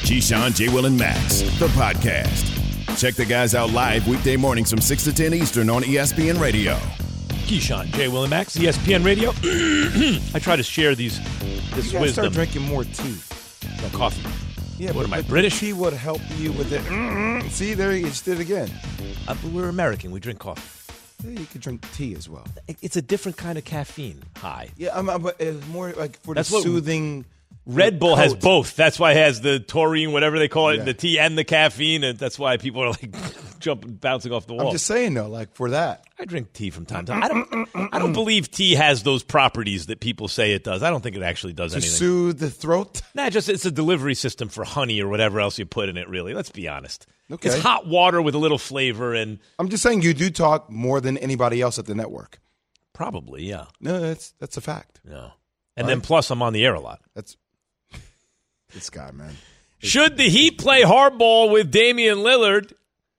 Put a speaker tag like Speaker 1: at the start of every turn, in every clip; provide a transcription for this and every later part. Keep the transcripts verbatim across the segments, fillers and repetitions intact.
Speaker 1: Keyshawn, J. Will, and Max, the podcast. Check the guys out live weekday mornings from six to ten Eastern on E S P N Radio.
Speaker 2: Keyshawn, J. Will, and Max, E S P N Radio. I try to share these this
Speaker 3: you
Speaker 2: wisdom.
Speaker 3: Start drinking more tea.
Speaker 2: No coffee.
Speaker 3: Yeah,
Speaker 2: what
Speaker 3: but,
Speaker 2: am I,
Speaker 3: but
Speaker 2: British?
Speaker 3: Tea would help you with it. Mm-hmm. See, there you just did it again.
Speaker 2: Uh, we're American. We drink coffee.
Speaker 3: Yeah, you could drink tea as well.
Speaker 2: It's a different kind of caffeine high.
Speaker 3: Yeah, I'm, I'm, but it's more like for
Speaker 2: That's
Speaker 3: the
Speaker 2: what
Speaker 3: soothing.
Speaker 2: Red Bull
Speaker 3: coat.
Speaker 2: has both. That's why it has the taurine, whatever they call it,
Speaker 3: Yeah.
Speaker 2: the tea and the caffeine, and that's why people are like jumping, bouncing off the wall.
Speaker 3: I'm just saying though, like for that.
Speaker 2: I drink tea from time to time. I don't. I don't believe tea has those properties that people say it does. I don't think it actually does
Speaker 3: To
Speaker 2: anything.
Speaker 3: soothe the throat.
Speaker 2: Nah, just it's a delivery system for honey or whatever else you put in it. Really, let's be honest.
Speaker 3: Okay.
Speaker 2: It's hot water with a little flavor, and
Speaker 3: I'm just saying you do talk more than anybody else at the network.
Speaker 2: probably yeah,
Speaker 3: No, that's that's a fact.
Speaker 2: no. And
Speaker 3: All
Speaker 2: then
Speaker 3: right.
Speaker 2: plus, I'm on the air a lot.
Speaker 3: That's this guy, man.
Speaker 2: Should the Heat play hardball with Damian Lillard?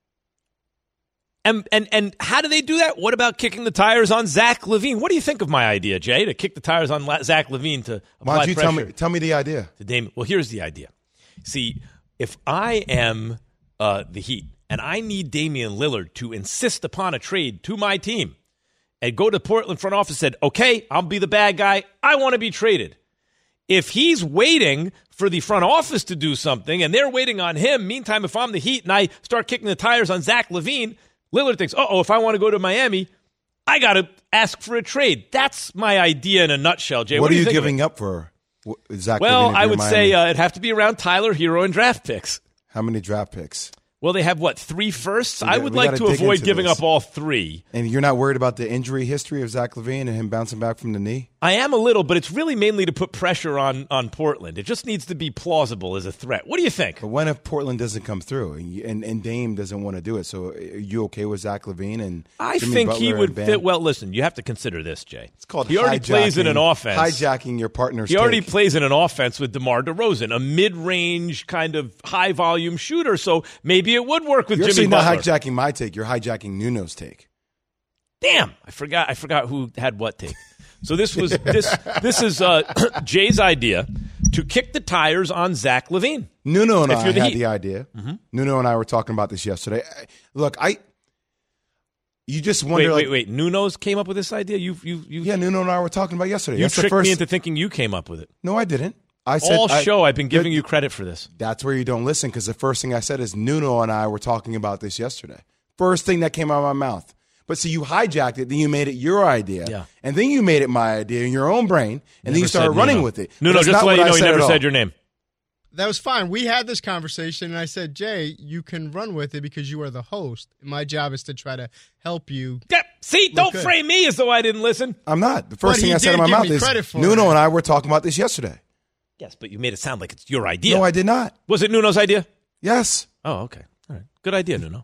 Speaker 2: And, and and how do they do that? What about kicking the tires on Zach LaVine? What do you think of my idea, Jay, to kick the tires on La- Zach LaVine to apply
Speaker 3: Why don't you
Speaker 2: pressure
Speaker 3: tell me tell me the idea?
Speaker 2: to Damian? Well, here's the idea. See, if I am uh, the Heat and I need Damian Lillard to insist upon a trade to my team and go to Portland front office and said, okay, I'll be the bad guy. I want to be traded. If he's waiting for the front office to do something and they're waiting on him, meantime, if I'm the Heat and I start kicking the tires on Zach LaVine, Lillard thinks, uh-oh, if I want to go to Miami, I got to ask for a trade. That's my idea in a nutshell, Jay.
Speaker 3: What,
Speaker 2: What,
Speaker 3: are
Speaker 2: do
Speaker 3: you,
Speaker 2: you think of
Speaker 3: giving
Speaker 2: it?
Speaker 3: up for wh- Zach?
Speaker 2: Well,
Speaker 3: LaVine if
Speaker 2: I
Speaker 3: you're
Speaker 2: would
Speaker 3: Miami?
Speaker 2: say uh, it'd have to be around Tyler Hero and draft picks.
Speaker 3: How many draft picks?
Speaker 2: Well, they have, what, three firsts?
Speaker 3: We
Speaker 2: I
Speaker 3: got-
Speaker 2: would
Speaker 3: we
Speaker 2: like
Speaker 3: gotta
Speaker 2: to
Speaker 3: dig
Speaker 2: avoid
Speaker 3: into
Speaker 2: giving
Speaker 3: this.
Speaker 2: up all three.
Speaker 3: And you're not worried about the injury history of Zach LaVine and him bouncing back from the knee?
Speaker 2: I am a little, but it's really mainly to put pressure on, on Portland. It just needs to be plausible as a threat. What do you think?
Speaker 3: But when if Portland doesn't come through and, you- and, and Dame doesn't want to do it? So are you okay with Zach LaVine and
Speaker 2: I
Speaker 3: Jimmy
Speaker 2: think
Speaker 3: Butler
Speaker 2: he
Speaker 3: and
Speaker 2: would
Speaker 3: Bam?
Speaker 2: fit well. Listen, you have to consider this, Jay.
Speaker 3: It's called
Speaker 2: he already plays in an
Speaker 3: hijacking-
Speaker 2: offense.
Speaker 3: Hijacking your partner's
Speaker 2: He already
Speaker 3: take.
Speaker 2: plays in an offense with DeMar DeRozan, a mid-range kind of high-volume shooter. So maybe it would work with
Speaker 3: You're
Speaker 2: Jimmy
Speaker 3: actually not
Speaker 2: Butler.
Speaker 3: hijacking my take. You're hijacking Nuno's take.
Speaker 2: Damn, I forgot. I forgot who had what take. So this was this this is uh, Jay's idea to kick the tires on Zach LaVine.
Speaker 3: Nuno and
Speaker 2: If
Speaker 3: I
Speaker 2: you're the
Speaker 3: had
Speaker 2: Heat.
Speaker 3: the idea.
Speaker 2: Mm-hmm.
Speaker 3: Nuno and I were talking about this yesterday. I- Look, I. You just wonder.
Speaker 2: Wait,
Speaker 3: like,
Speaker 2: wait, wait. Nuno's came up with this idea. You, you, you.
Speaker 3: Yeah, Nuno and I were talking about yesterday.
Speaker 2: You
Speaker 3: That's the
Speaker 2: tricked
Speaker 3: first.
Speaker 2: me into thinking you came up with it.
Speaker 3: No, I didn't. I said
Speaker 2: All
Speaker 3: I-
Speaker 2: show, I've been giving
Speaker 3: that-
Speaker 2: you credit for this.
Speaker 3: That's where you don't listen because the first thing I said is Nuno and I were talking about this yesterday. First thing that came out of my mouth. But see, you hijacked it, then you made it your idea,
Speaker 2: Yeah.
Speaker 3: and then you made it my idea in your own brain, and then
Speaker 2: Never
Speaker 3: you started
Speaker 2: said
Speaker 3: running
Speaker 2: Nuno.
Speaker 3: with it.
Speaker 2: Nuno,
Speaker 3: That's
Speaker 2: just
Speaker 3: not
Speaker 2: to let
Speaker 3: what
Speaker 2: you
Speaker 3: I
Speaker 2: know, he
Speaker 3: said
Speaker 2: never
Speaker 3: at
Speaker 2: said
Speaker 3: all.
Speaker 2: your name.
Speaker 4: That was fine. We had this conversation, and I said, Jay, you can run with it because you are the host. My job is to try to help you.
Speaker 2: Yeah, see, don't
Speaker 4: good.
Speaker 2: frame me as though I didn't listen.
Speaker 3: I'm not. The first
Speaker 4: But
Speaker 3: thing
Speaker 4: he
Speaker 3: I said in
Speaker 4: did
Speaker 3: my
Speaker 4: give
Speaker 3: mouth
Speaker 4: me
Speaker 3: is
Speaker 4: credit for
Speaker 3: Nuno
Speaker 4: it.
Speaker 3: and I were talking about this yesterday.
Speaker 2: Yes, but you made it sound like it's your idea.
Speaker 3: No, I did not.
Speaker 2: Was it Nuno's idea?
Speaker 3: Yes.
Speaker 2: Oh, okay. All right. Good idea, Nuno.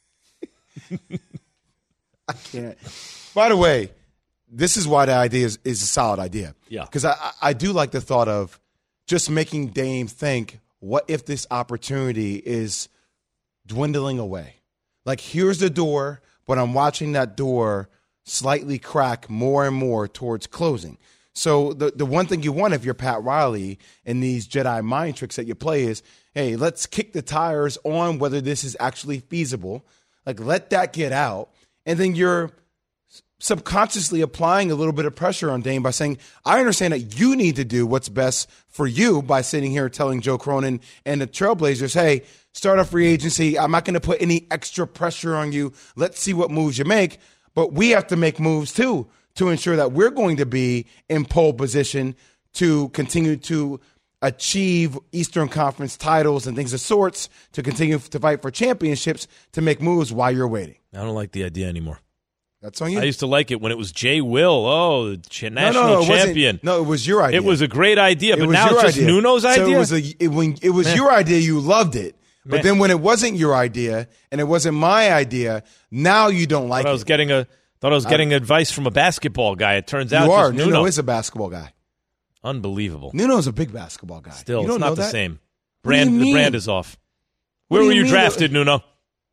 Speaker 3: I can't. By the way, this is why the idea is, is a solid idea.
Speaker 2: Yeah.
Speaker 3: Because I, I I do like the thought of just making Dame think, what if this opportunity is dwindling away? Like, here's the door, but I'm watching that door slightly crack more and more towards closing. So the, the one thing you want if you're Pat Riley and these Jedi mind tricks that you play is, hey, let's kick the tires on whether this is actually feasible. Like, let that get out. And then you're subconsciously applying a little bit of pressure on Dame by saying, I understand that you need to do what's best for you by sitting here telling Joe Cronin and the Trailblazers, hey, start a free agency. I'm not going to put any extra pressure on you. Let's see what moves you make. But we have to make moves too to ensure that we're going to be in pole position to continue to achieve Eastern Conference titles and things of sorts, to continue to fight for championships, to make moves while you're waiting.
Speaker 2: I don't like the idea anymore.
Speaker 3: That's on you.
Speaker 2: I used to like it when it was Jay Will. Oh, the ch-
Speaker 3: no,
Speaker 2: national
Speaker 3: no, no, it
Speaker 2: champion.
Speaker 3: wasn't- No, it was your idea.
Speaker 2: It was a great idea,
Speaker 3: It
Speaker 2: but
Speaker 3: was
Speaker 2: now
Speaker 3: your
Speaker 2: it's just
Speaker 3: idea.
Speaker 2: Nuno's
Speaker 3: So
Speaker 2: idea.
Speaker 3: it was, a, it, when it was
Speaker 2: Man.
Speaker 3: your idea, you loved it. But
Speaker 2: Man.
Speaker 3: then when it wasn't your idea and it wasn't my idea, now you don't like
Speaker 2: thought I was
Speaker 3: it.
Speaker 2: getting a thought I was getting advice from a basketball guy. It turns out
Speaker 3: You are.
Speaker 2: just
Speaker 3: Nuno
Speaker 2: Nuno.
Speaker 3: is a basketball guy.
Speaker 2: Unbelievable.
Speaker 3: Nuno's a big basketball guy.
Speaker 2: Still,
Speaker 3: you
Speaker 2: it's
Speaker 3: don't
Speaker 2: not
Speaker 3: know
Speaker 2: the
Speaker 3: that?
Speaker 2: same.
Speaker 3: What do you
Speaker 2: Brand the
Speaker 3: mean?
Speaker 2: brand is off.
Speaker 3: What
Speaker 2: Where
Speaker 3: do
Speaker 2: were
Speaker 3: you
Speaker 2: you
Speaker 3: mean?
Speaker 2: drafted, Nuno?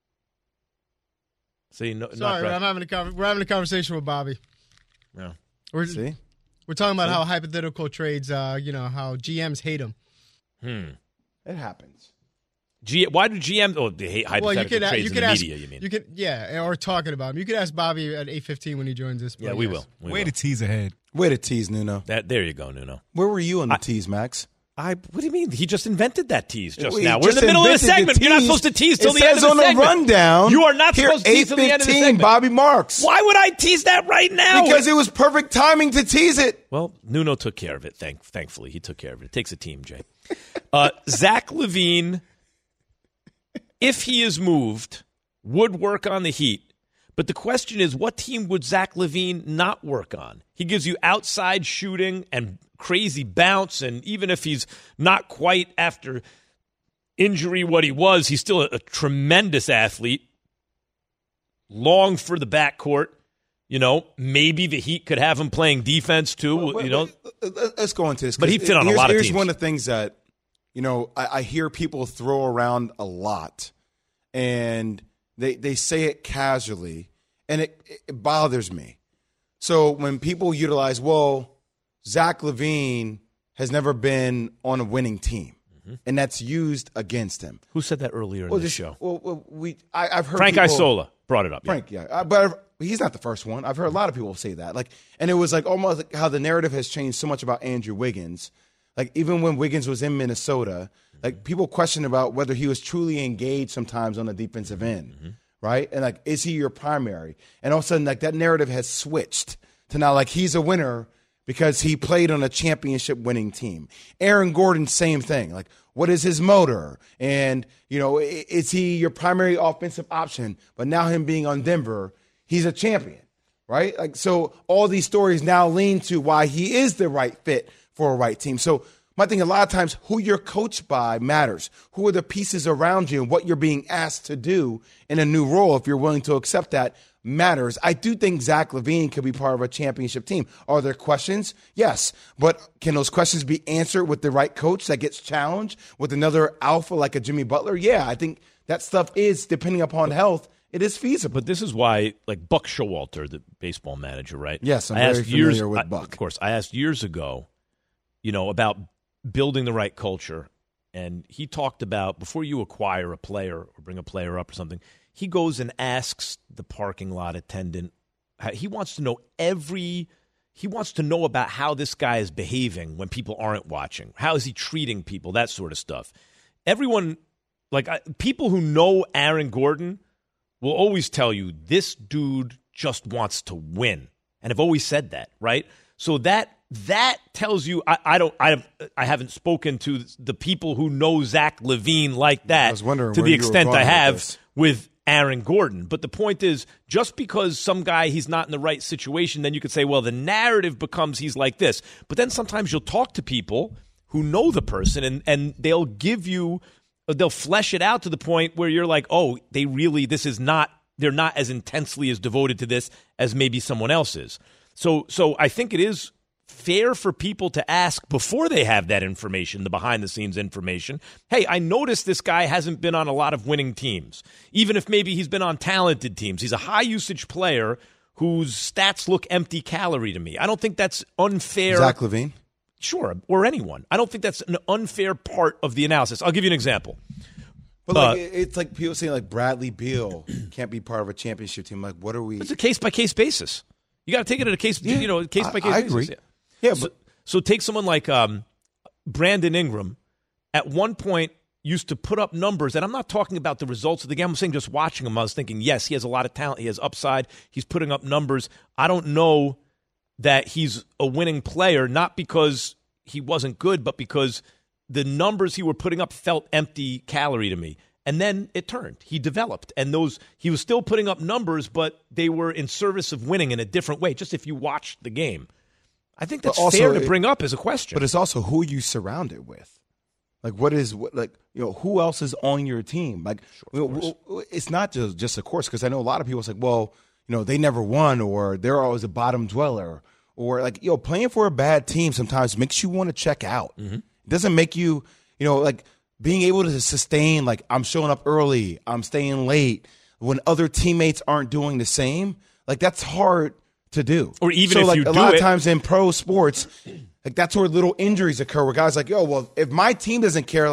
Speaker 2: See, no, not
Speaker 4: Sorry,
Speaker 2: drafted.
Speaker 4: I'm having a con- we're having a conversation with Bobby.
Speaker 2: Yeah.
Speaker 4: We're,
Speaker 3: See?
Speaker 4: we're talking about how hypothetical trades, uh, you know, how G Ms hate them.
Speaker 2: Hmm.
Speaker 3: It happens.
Speaker 2: G, why do G M? Oh, they hate hypothetical
Speaker 4: well, you could,
Speaker 2: trades
Speaker 4: you
Speaker 2: in
Speaker 4: could
Speaker 2: the
Speaker 4: ask,
Speaker 2: media. You mean?
Speaker 4: You could, yeah, or talking about him. You could ask Bobby at eight fifteen when he joins us.
Speaker 2: Yeah, we
Speaker 4: yes.
Speaker 2: will. We
Speaker 5: Way
Speaker 2: will.
Speaker 5: to tease ahead.
Speaker 3: Way to tease, Nuno.
Speaker 2: That there you go, Nuno.
Speaker 3: Where were you on the
Speaker 2: I,
Speaker 3: tease, Max?
Speaker 2: I. What do you mean? He just invented that tease just
Speaker 3: Well,
Speaker 2: now.
Speaker 3: he
Speaker 2: We're in the
Speaker 3: just
Speaker 2: middle of the
Speaker 3: invented
Speaker 2: segment.
Speaker 3: the
Speaker 2: You're not
Speaker 3: tease.
Speaker 2: supposed to tease till
Speaker 3: It
Speaker 2: the end of
Speaker 3: says
Speaker 2: the
Speaker 3: on the
Speaker 2: segment.
Speaker 3: rundown.
Speaker 2: You are not
Speaker 3: here,
Speaker 2: supposed to tease till the end of the segment.
Speaker 3: Bobby Marks.
Speaker 2: Why would I tease that right now?
Speaker 3: Because it was perfect timing to tease it.
Speaker 2: Well, Nuno took care of it. Thank, thankfully, he took care of it. It takes a team, Jay. Uh, Zach LaVine, if he is moved, would work on the Heat. But the question is, what team would Zach LaVine not work on? He gives you outside shooting and crazy bounce, and even if he's not quite after injury what he was, he's still a, a tremendous athlete. Long for the backcourt. You know, maybe the Heat could have him playing defense too.
Speaker 3: Wait, wait,
Speaker 2: you know,
Speaker 3: wait, let's go into this.
Speaker 2: But he'd fit on a
Speaker 3: here's,
Speaker 2: lot of
Speaker 3: here's
Speaker 2: teams.
Speaker 3: one of the things that, you know, I, I hear people throw around a lot, and they they say it casually, and it, it bothers me. So when people utilize, well, Zach LaVine has never been on a winning team, mm-hmm. and that's used against him.
Speaker 2: Who said that earlier in
Speaker 3: well,
Speaker 2: the
Speaker 3: just,
Speaker 2: show?
Speaker 3: Well, well, we I, I've heard
Speaker 2: Frank
Speaker 3: people,
Speaker 2: Isola brought it up. Yeah.
Speaker 3: Frank, yeah, uh, but I've, he's not the first one. I've heard a lot of people say that. Like, and it was like almost like how the narrative has changed so much about Andrew Wiggins. Like even when Wiggins was in Minnesota, like people question about whether he was truly engaged sometimes on the defensive end, mm-hmm. right? And like, is he your primary? And all of a sudden, like that narrative has switched to now like he's a winner because he played on a championship winning team. Aaron Gordon, same thing. Like, what is his motor? And, you know, is he your primary offensive option? But now him being on Denver, he's a champion, right? Like, so all these stories now lean to why he is the right fit for a right team. So my thing, a lot of times, who you're coached by matters. Who are the pieces around you and what you're being asked to do in a new role, if you're willing to accept that, matters. I do think Zach LaVine could be part of a championship team. Are there questions? Yes. But can those questions be answered with the right coach that gets challenged with another alpha like a Jimmy Butler? Yeah, I think that stuff is, depending upon health, it is feasible.
Speaker 2: But this is why, like Buck Showalter, the baseball manager, right?
Speaker 3: Yes, I'm
Speaker 2: I
Speaker 3: very
Speaker 2: asked
Speaker 3: familiar
Speaker 2: years,
Speaker 3: with
Speaker 2: I,
Speaker 3: Buck.
Speaker 2: Of course, I asked years ago, you know, about building the right culture. And he talked about, before you acquire a player or bring a player up or something, he goes and asks the parking lot attendant. He wants to know every – he wants to know about how this guy is behaving when people aren't watching. How is he treating people, that sort of stuff. Everyone – like I, people who know Aaron Gordon will always tell you this dude just wants to win. And I've always said that, right? So that that tells you I, I don't I have I haven't spoken to the people who know Zach LaVine like that
Speaker 3: I was wondering
Speaker 2: to
Speaker 3: where
Speaker 2: the
Speaker 3: you were
Speaker 2: extent
Speaker 3: going
Speaker 2: I
Speaker 3: with
Speaker 2: have
Speaker 3: this.
Speaker 2: with Aaron Gordon. But the point is, just because some guy he's not in the right situation, then you could say, well, the narrative becomes he's like this. But then sometimes you'll talk to people who know the person and, and they'll give you they'll flesh it out to the point where you're like, oh, they really this is not they're not as intensely as devoted to this as maybe someone else is. So so I think it is fair for people to ask before they have that information, the behind-the-scenes information. Hey, I noticed this guy hasn't been on a lot of winning teams, even if maybe he's been on talented teams. He's a high-usage player whose stats look empty calorie to me. I don't think that's unfair.
Speaker 3: Zach LaVine?
Speaker 2: Sure, or anyone. I don't think that's an unfair part of the analysis. I'll give you an example.
Speaker 3: But like,
Speaker 2: Uh,
Speaker 3: it's like people saying like Bradley Beal can't be part of a championship team. Like, what are we?
Speaker 2: It's a case-by-case basis. You got to take it at a case,
Speaker 3: Yeah,
Speaker 2: you know, case-by-case
Speaker 3: I, I
Speaker 2: basis.
Speaker 3: agree.
Speaker 2: Yeah.
Speaker 3: Yeah,
Speaker 2: So,
Speaker 3: but
Speaker 2: so take someone like um, Brandon Ingram. At one point, used to put up numbers, and I'm not talking about the results of the game. I'm saying just watching him, I was thinking, yes, he has a lot of talent. He has upside. He's putting up numbers. I don't know that he's a winning player, not because he wasn't good, but because the numbers he were putting up felt empty calorie to me. And then it turned. He developed. And those he was still putting up numbers, but they were in service of winning in a different way, just if you watched the game. I think that's
Speaker 3: But also
Speaker 2: fair to
Speaker 3: it-
Speaker 2: bring up as a question.
Speaker 3: but it's also who you surround it with. Like, what is what, like you know who else is on your team? Like, you know, it's not just just a course, because I know a lot of people say, well, you know, they never won, or they're always a bottom dweller, or like, you know, playing for a bad team sometimes makes you want to check out.
Speaker 2: Mm-hmm.
Speaker 3: It doesn't make you, you know, like being able to sustain, like, I'm showing up early, I'm staying late when other teammates aren't doing the same. Like, that's hard to do.
Speaker 2: Or even
Speaker 3: so,
Speaker 2: if
Speaker 3: like,
Speaker 2: you
Speaker 3: a
Speaker 2: do
Speaker 3: lot
Speaker 2: it-
Speaker 3: of times in pro sports, like, that's where little injuries occur, where guys like, yo, well, if my team doesn't care, like,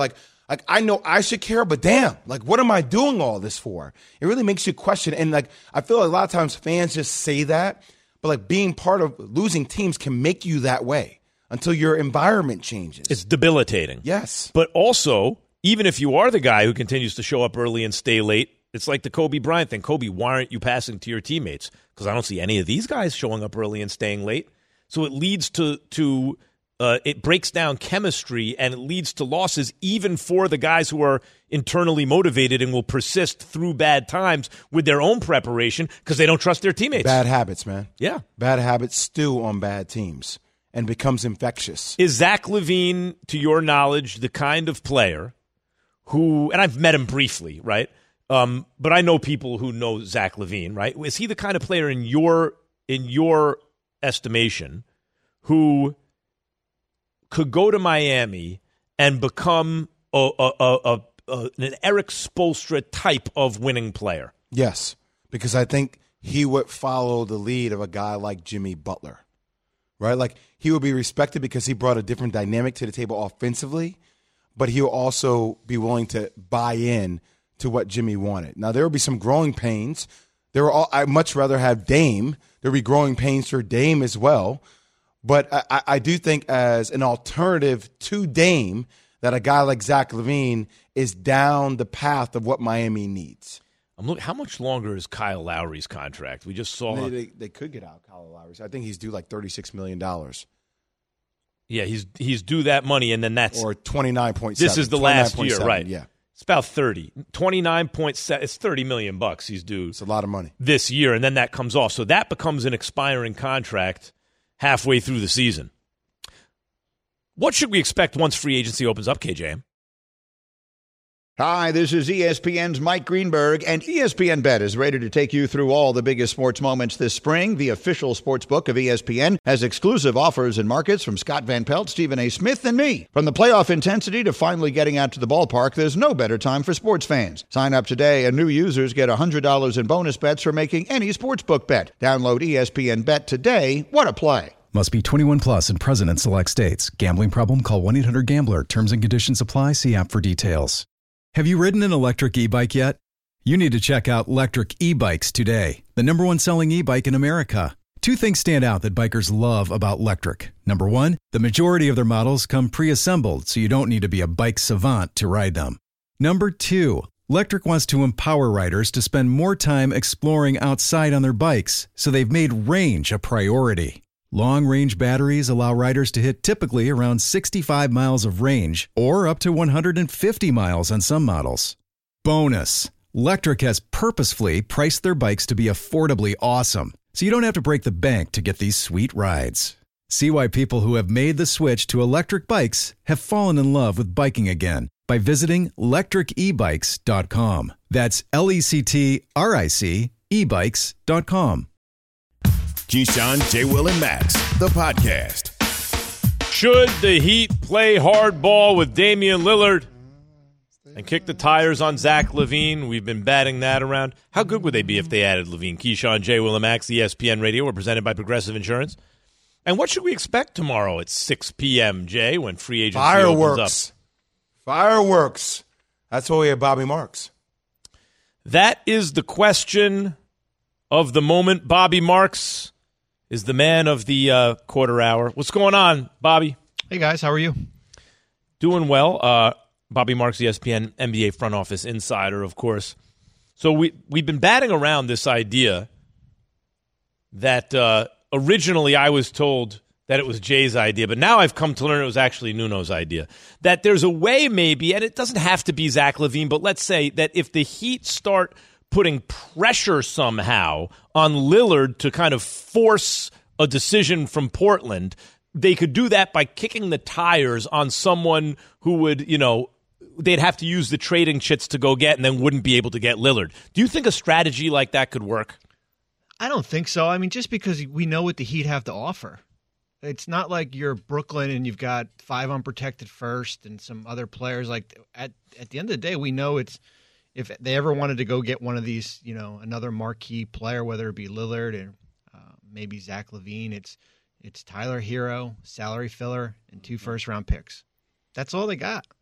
Speaker 3: Like, I know I should care, but damn, like, what am I doing all this for? It really makes you question. And, like, I feel like a lot of times fans just say that, but, like, being part of losing teams can make you that way until your environment changes.
Speaker 2: It's debilitating.
Speaker 3: Yes.
Speaker 2: But also, even if you are the guy who continues to show up early and stay late, it's like the Kobe Bryant thing. Kobe, why aren't you passing to your teammates? Because I don't see any of these guys showing up early and staying late. So it leads to to uh, it breaks down chemistry, and it leads to losses even for the guys who are internally motivated and will persist through bad times with their own preparation because they don't trust their teammates.
Speaker 3: Bad habits, man.
Speaker 2: Yeah.
Speaker 3: Bad habits stew on bad teams and becomes infectious.
Speaker 2: Is Zach LaVine, to your knowledge, the kind of player who, and I've met him briefly, right? Um, but I know people who know Zach LaVine, right? Is he the kind of player in your in your estimation who could go to Miami and become a, a, a, a, a, an Eric Spoelstra type of winning player?
Speaker 3: Yes, because I think he would follow the lead of a guy like Jimmy Butler, right? Like, he would be respected because he brought a different dynamic to the table offensively, but he'll also be willing to buy in to what Jimmy wanted. Now, there will be some growing pains. There are all, I'd much rather have Dame. There will be growing pains for Dame as well. But I, I do think as an alternative to Dame, that a guy like Zach LaVine is down the path of what Miami needs.
Speaker 2: I'm look. How much longer is Kyle Lowry's contract? We just saw.
Speaker 3: They, they, they could get out Kyle Lowry. I think he's due like thirty-six million dollars.
Speaker 2: Yeah, he's he's due that money, and then that's
Speaker 3: or twenty-nine point seven.
Speaker 2: This is the last year, right?
Speaker 3: Yeah.
Speaker 2: It's about thirty. twenty-nine point seven. It's thirty million bucks he's due.
Speaker 3: It's a lot of money.
Speaker 2: This year, and then that comes off. So that becomes an expiring contract halfway through the season. What should we expect once free agency opens up, K J M?
Speaker 5: Hi, this is E S P N's Mike Greenberg, and E S P N Bet is ready to take you through all the biggest sports moments this spring. The official sports book of E S P N has exclusive offers and markets from Scott Van Pelt, Stephen A. Smith, and me. From the playoff intensity to finally getting out to the ballpark, there's no better time for sports fans. Sign up today, and new users get one hundred dollars in bonus bets for making any sportsbook bet. Download E S P N Bet today. What a play.
Speaker 6: Must be twenty-one plus and present in select states. Gambling problem? Call one eight hundred gambler. Terms and conditions apply. See app for details. Have you ridden an electric e-bike yet? You need to check out Lectric E-Bikes today, the number one selling e-bike in America. Two things stand out that bikers love about Lectric. Number one, the majority of their models come pre-assembled, so you don't need to be a bike savant to ride them. Number two, Lectric wants to empower riders to spend more time exploring outside on their bikes, so they've made range a priority. Long-range batteries allow riders to hit typically around sixty-five miles of range or up to one hundred fifty miles on some models. Bonus, Lectric has purposefully priced their bikes to be affordably awesome, so you don't have to break the bank to get these sweet rides. See why people who have made the switch to electric bikes have fallen in love with biking again by visiting lectric e bikes dot com. That's L E C T R I C e bikes dot com.
Speaker 1: Keyshawn, J. Will, and Max, the podcast.
Speaker 2: Should the Heat play hardball with Damian Lillard and kick the tires on Zach LaVine? We've been batting that around. How good would they be if they added LaVine? Keyshawn, J. Will, and Max, E S P N Radio. We're presented by Progressive Insurance. And what should we expect tomorrow at six p.m., Jay, when free agency
Speaker 3: Fireworks.
Speaker 2: opens up?
Speaker 3: Fireworks. That's why we have Bobby Marks.
Speaker 2: That is the question of the moment. Bobby Marks is the man of the uh, quarter hour. What's going on, Bobby?
Speaker 7: Hey, guys. How are you?
Speaker 2: Doing well. Uh, Bobby Marks, E S P N N B A front office insider, of course. So we, we've been batting around this idea that uh, originally I was told that it was Jay's idea, but now I've come to learn it was actually Nuno's idea. That there's a way maybe, and it doesn't have to be Zach LaVine, but let's say that if the Heat start putting pressure somehow on Lillard to kind of force a decision from Portland, they could do that by kicking the tires on someone who would, you know, they'd have to use the trading chits to go get and then wouldn't be able to get Lillard. Do you think a strategy like that could work?
Speaker 7: I don't think so. I mean, just because we know what the Heat have to offer. It's not like you're Brooklyn and you've got five unprotected first and some other players. Like at at the end of the day, we know it's if they ever wanted to go get one of these, you know, another marquee player, whether it be Lillard or uh, maybe Zach LaVine, it's it's Tyler Hero, salary filler, and two first round picks. That's all they got.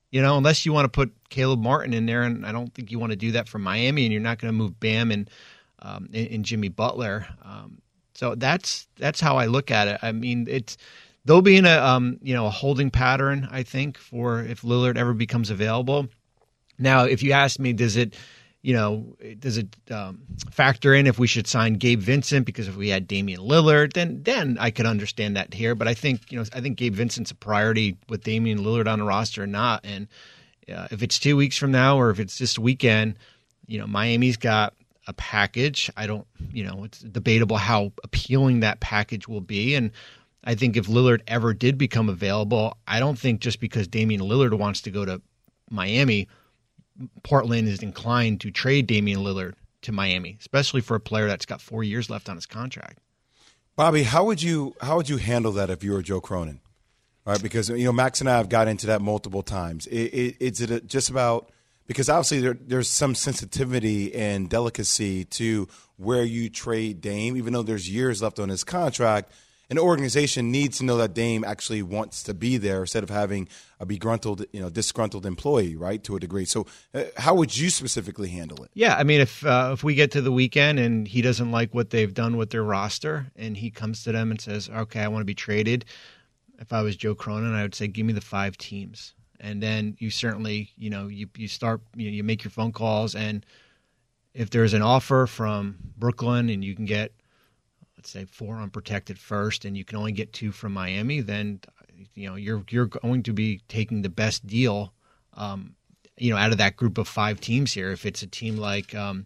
Speaker 7: You know, unless you want to put Caleb Martin in there, and I don't think you want to do that for Miami, and you're not going to move Bam and, um, and, and Jimmy Butler. Um, so that's that's how I look at it. I mean, it's they'll be in a um, you know a holding pattern, I think, for if Lillard ever becomes available. Now, if you ask me, does it you know does it um, factor in if we should sign Gabe Vincent because if we had Damian Lillard, then then I could understand that here. But I think you know I think Gabe Vincent's a priority with Damian Lillard on the roster or not. And uh, if it's two weeks from now or if it's this weekend, you know Miami's got a package. I don't you know it's debatable how appealing that package will be. And I think if Lillard ever did become available, I don't think just because Damian Lillard wants to go to Miami, Portland is inclined to trade Damian Lillard to Miami, especially for a player that's got four years left on his contract.
Speaker 3: Bobby, how would you how would you handle that if you were Joe Cronin? All right, because you know Max and I have got into that multiple times. It, it, it's it just about because obviously there, there's some sensitivity and delicacy to where you trade Dame, even though there's years left on his contract. An organization needs to know that Dame actually wants to be there instead of having a begruntled, you know, disgruntled employee, right, to a degree. So uh, how would you specifically handle it?
Speaker 7: Yeah, I mean, if uh, if we get to the weekend and he doesn't like what they've done with their roster and he comes to them and says, okay, I want to be traded, if I was Joe Cronin, I would say, give me the five teams. And then you certainly, you know, you, you start, you, know, you make your phone calls. And if there's an offer from Brooklyn and you can get, let's say four unprotected first, and you can only get two from Miami, then you know you're you're going to be taking the best deal, um, you know, out of that group of five teams here. If it's a team like um,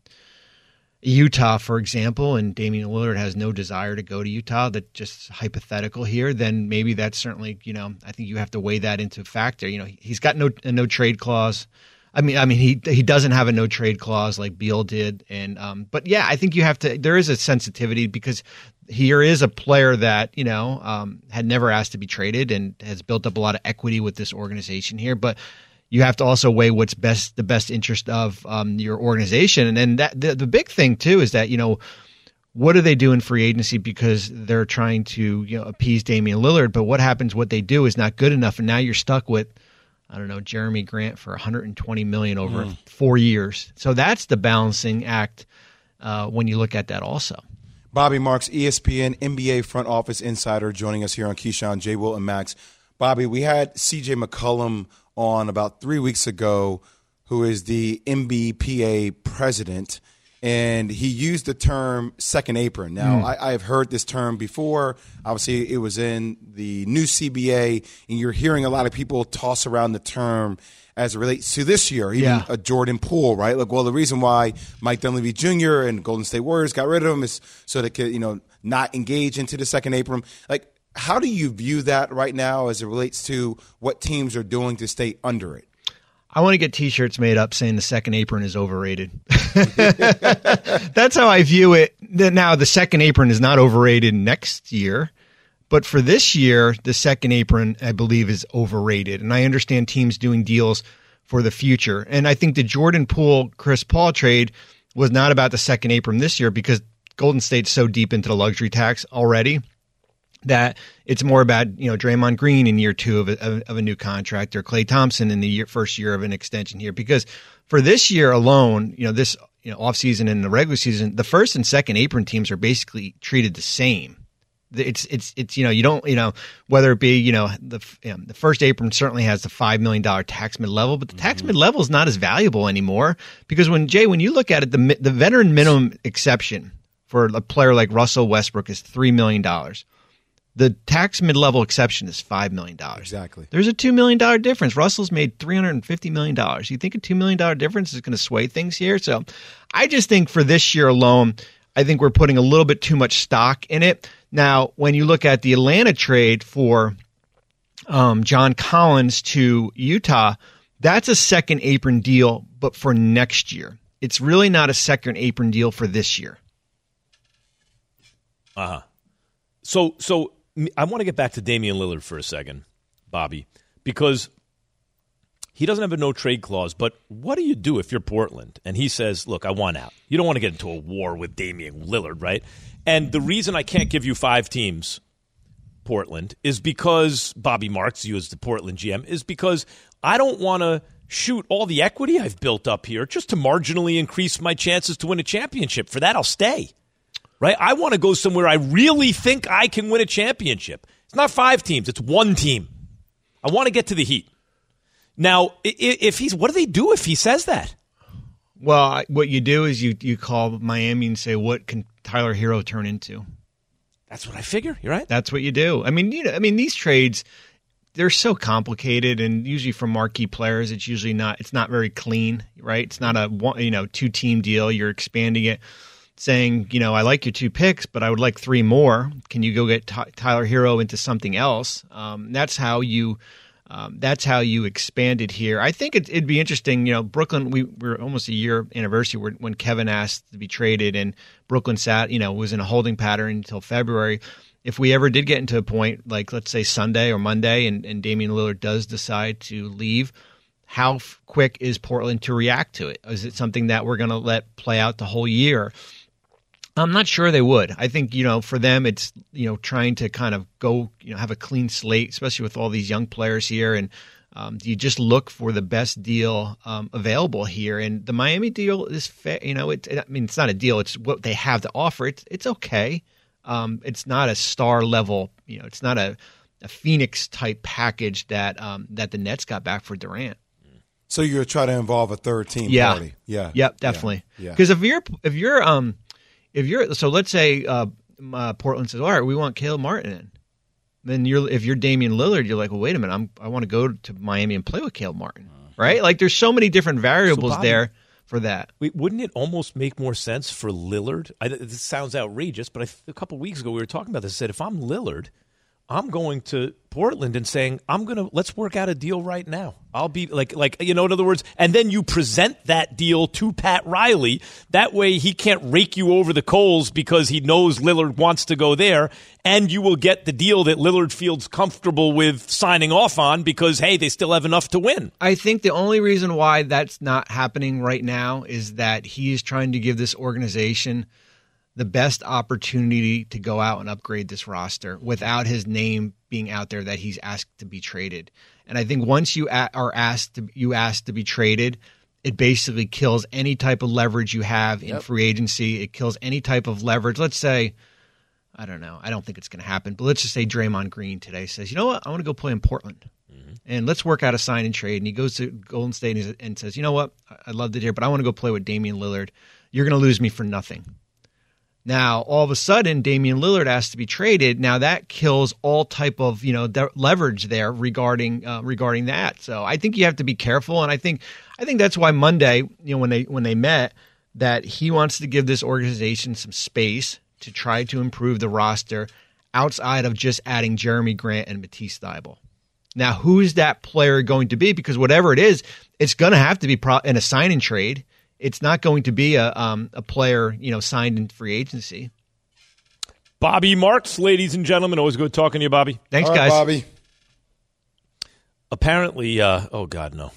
Speaker 7: Utah, for example, and Damian Lillard has no desire to go to Utah, that just hypothetical here, then maybe that's certainly you know I think you have to weigh that into factor. You know, he's got no a no trade clause. I mean, I mean, he he doesn't have a no trade clause like Beal did, and um, but yeah, I think you have to. There is a sensitivity because here is a player that you know um, had never asked to be traded and has built up a lot of equity with this organization here. But you have to also weigh what's best, the best interest of um, your organization, and then that the, the big thing too is that you know what do they do in free agency because they're trying to you know appease Damian Lillard, but what happens? What they do is not good enough, and now you're stuck with, I don't know, Jeremy Grant for one hundred twenty million dollars over mm. four years. So that's the balancing act uh, when you look at that also.
Speaker 3: Bobby Marks, E S P N N B A front office insider, joining us here on Keyshawn, J. Will, and Max. Bobby, we had C J McCollum on about three weeks ago, who is the N B P A president, and he used the term second apron. Now, mm. I, I've heard this term before. Obviously, it was in the new C B A, and you're hearing a lot of people toss around the term as it relates to this year, even yeah. a Jordan Poole, right? Like, well, the reason why Mike Dunleavy Junior and Golden State Warriors got rid of him is so they could, you know, not engage into the second apron. Like, how do you view that right now as it relates to what teams are doing to stay under it?
Speaker 7: I want to get T-shirts made up saying the second apron is overrated. That's how I view it. Now, the second apron is not overrated next year, but for this year, the second apron, I believe, is overrated. And I understand teams doing deals for the future. And I think the Jordan Poole, Chris Paul trade was not about the second apron this year because Golden State's so deep into the luxury tax already that it's more about, you know, Draymond Green in year two of a, of a new contract or Klay Thompson in the year, first year of an extension here. Because for this year alone, you know, this you know offseason and the regular season, the first and second apron teams are basically treated the same. It's it's it's you know you don't you know whether it be you know the you know, the first apron certainly has the five million dollar tax mid level, but the tax mm-hmm. mid level is not as valuable anymore because when Jay when you look at it, the the veteran minimum exception for a player like Russell Westbrook is three million dollars. The tax mid-level exception is five million dollars.
Speaker 3: Exactly.
Speaker 7: There's a two million dollars difference. Russell's made three hundred fifty million dollars. You think a two million dollars difference is going to sway things here? So I just think for this year alone, I think we're putting a little bit too much stock in it. Now, when you look at the Atlanta trade for um, John Collins to Utah, that's a second apron deal, but for next year. It's really not a second apron deal for this year.
Speaker 2: Uh-huh. So, so I want to get back to Damian Lillard for a second, Bobby, because he doesn't have a no-trade clause, but what do you do if you're Portland and he says, look, I want out? You don't want to get into a war with Damian Lillard, right? And the reason I can't give you five teams, Portland, is because Bobby Marks, you as the Portland G M, is because I don't want to shoot all the equity I've built up here just to marginally increase my chances to win a championship. For that, I'll stay. Right? I want to go somewhere I really think I can win a championship. It's not five teams. It's one team. I want to get to the Heat. Now, if he's, what do they do if he says that?
Speaker 7: Well, what you do is you you call Miami and say, what can Tyler Hero turn into?
Speaker 2: That's what I figure. You're right.
Speaker 7: That's what you do. I mean, you know, I mean, these trades, they're so complicated, and usually for marquee players, it's usually not. It's not very clean, right? It's not a one, you know two team deal. You're expanding it, saying, you know, I like your two picks, but I would like three more. Can you go get Ty- Tyler Hero into something else? Um, that's how you. Um, that's how you expand it here. I think it, it'd be interesting. You know, Brooklyn. We we're almost a year anniversary where, when Kevin asked to be traded, and Brooklyn sat. You know, was in a holding pattern until February. If we ever did get into a point like, let's say Sunday or Monday, and, and Damian Lillard does decide to leave, how f- quick is Portland to react to it? Is it something that we're going to let play out the whole year? I'm not sure they would. I think, you know, for them, it's, you know, trying to kind of go, you know, have a clean slate, especially with all these young players here. And um, you just look for the best deal um, available here. And the Miami deal is, fair, you know, it, it, I mean, it's not a deal. It's what they have to offer. It's, it's okay. Um, it's not a star level, you know, it's not a, a Phoenix type package that um, that the Nets got back for Durant.
Speaker 3: So you're trying to involve a third team
Speaker 7: yeah.
Speaker 3: party. Yeah.
Speaker 7: Yep, definitely.
Speaker 3: Yeah.
Speaker 7: Because if you're if you're um if you're so let's say uh, uh, Portland says, all right, we want Caleb Martin in. Then you're if you're Damian Lillard, you're like, well, wait a minute, I'm I want to go to Miami and play with Caleb Martin, uh-huh. right? Like, there's so many different variables so Bobby, there for that.
Speaker 2: Wait, wouldn't it almost make more sense for Lillard? I, this sounds outrageous, but I, a couple of weeks ago we were talking about this. I said, if I'm Lillard, I'm going to Portland and saying, I'm going to, let's work out a deal right now. I'll be like, like, you know, in other words, and then you present that deal to Pat Riley. That way he can't rake you over the coals because he knows Lillard wants to go there. And you will get the deal that Lillard feels comfortable with signing off on because, hey, they still have enough to win.
Speaker 7: I think the only reason why that's not happening right now is that he is trying to give this organization the best opportunity to go out and upgrade this roster without his name being out there that he's asked to be traded. And I think once you a- are asked to, you asked to be traded, it basically kills any type of leverage you have in yep. free agency. It kills any type of leverage. Let's say, I don't know, I don't think it's going to happen, but let's just say Draymond Green today says, you know what, I want to go play in Portland. Mm-hmm. And let's work out a sign and trade. And he goes to Golden State and, and says, you know what, I loved it here, but I want to go play with Damian Lillard. You're going to lose me for nothing. Now, all of a sudden, Damian Lillard has to be traded. Now that kills all type of, you know, de- leverage there regarding uh, regarding that. So I think you have to be careful, and I think I think that's why Monday, you know, when they when they met, that he wants to give this organization some space to try to improve the roster outside of just adding Jeremy Grant and Matisse Thybulle. Now, who's that player going to be? Because whatever it is, it's going to have to be pro- in a sign and trade. It's not going to be a um, a player, you know, signed in free agency.
Speaker 2: Bobby Marks, ladies and gentlemen. Always good talking to you, Bobby.
Speaker 7: Thanks,
Speaker 3: All right,
Speaker 7: guys.
Speaker 3: Bobby.
Speaker 2: Apparently, uh, oh, God, no.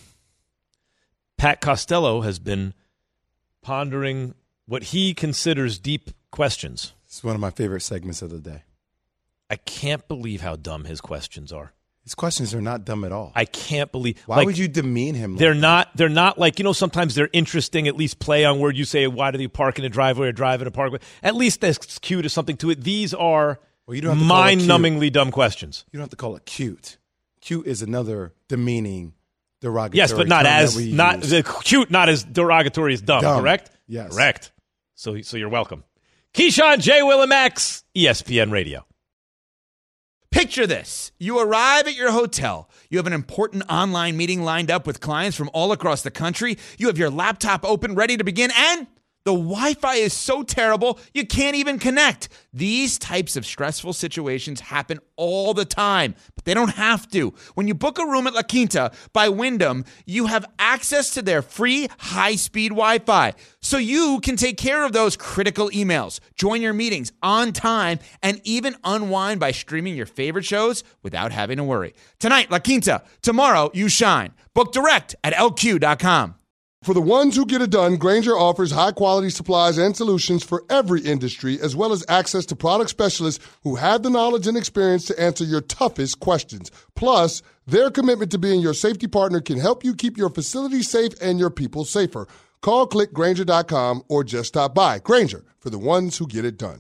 Speaker 2: Pat Costello has been pondering what he considers deep questions.
Speaker 3: It's one of my favorite segments of the day.
Speaker 2: I can't believe how dumb his questions are.
Speaker 3: His questions are not dumb at all.
Speaker 2: I can't believe.
Speaker 3: Why
Speaker 2: like,
Speaker 3: would you demean him? Like
Speaker 2: they're
Speaker 3: that?
Speaker 2: not. They're not like, you know. Sometimes they're interesting. At least play on word. You say, "Why do they park in a driveway or drive in a parkway?" At least that's cute or something to it. These are
Speaker 3: well, you don't have to
Speaker 2: mind-numbingly dumb questions.
Speaker 3: You don't have to call it cute. Cute is another demeaning, derogatory.
Speaker 2: Yes, but not
Speaker 3: term
Speaker 2: as
Speaker 3: that we
Speaker 2: not
Speaker 3: use.
Speaker 2: the cute, not as derogatory as dumb.
Speaker 3: Dumb.
Speaker 2: Correct.
Speaker 3: Yes.
Speaker 2: Correct. So, so you're welcome. Keyshawn, J. Will, and Max, E S P N Radio.
Speaker 8: Picture this. You arrive at your hotel. You have an important online meeting lined up with clients from all across the country. You have your laptop open, ready to begin, and the Wi-Fi is so terrible, you can't even connect. These types of stressful situations happen all the time, but they don't have to. When you book a room at La Quinta by Wyndham, you have access to their free high-speed Wi-Fi, so you can take care of those critical emails, join your meetings on time, and even unwind by streaming your favorite shows without having to worry. Tonight, La Quinta. Tomorrow, you shine. Book direct at L Q dot com.
Speaker 9: For the ones who get it done, Grainger offers high-quality supplies and solutions for every industry, as well as access to product specialists who have the knowledge and experience to answer your toughest questions. Plus, their commitment to being your safety partner can help you keep your facility safe and your people safer. Call, click Grainger dot com, or just stop by. Grainger, for the ones who get it done.